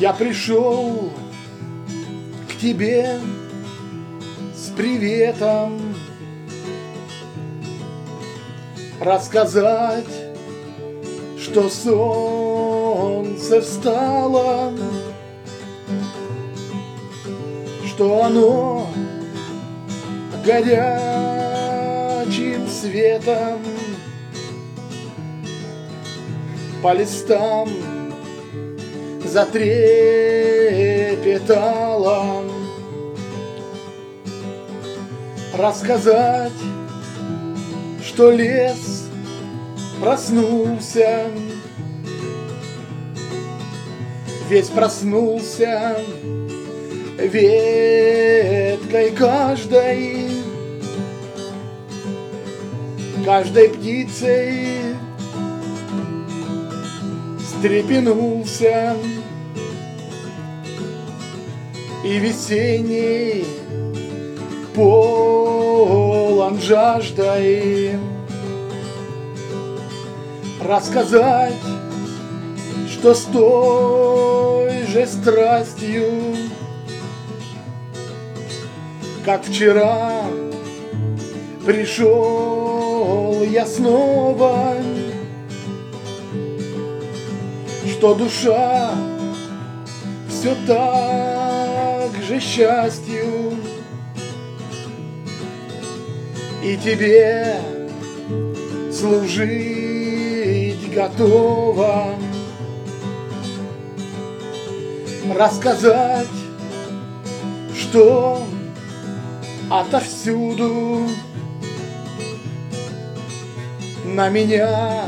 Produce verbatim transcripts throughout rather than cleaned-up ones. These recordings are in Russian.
Я пришел к тебе с приветом рассказать, что солнце встало, что оно горячим светом по листам затрепетало. Рассказать, что лес проснулся, весь проснулся веткой каждой, каждой птицей встрепенулся, и весенний полон жаждой. Рассказать, что с той же страстью, как вчера, пришел я снова, что душа все так же счастью и тебе служить готова. Рассказать, что отовсюду на меня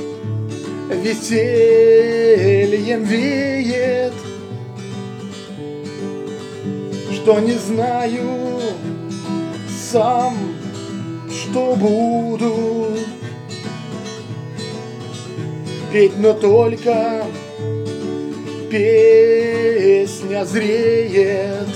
весельем веет, что не знаю сам, что буду петь, но только песня зреет.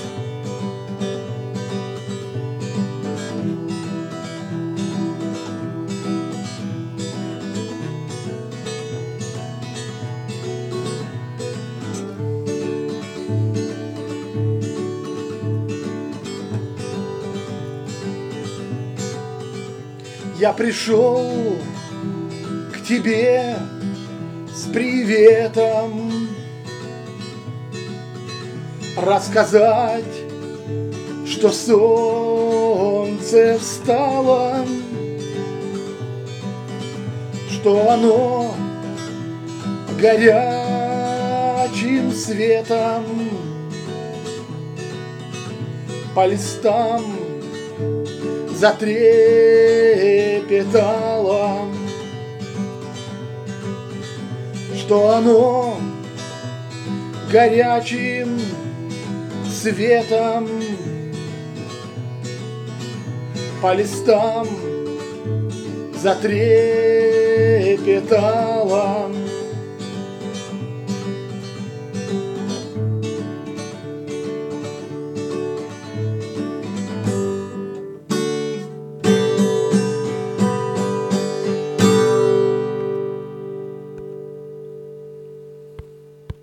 Я пришел к тебе с приветом рассказать, что солнце встало, что оно горячим светом по листам затрепетало, что оно горячим светом по листам затрепетало.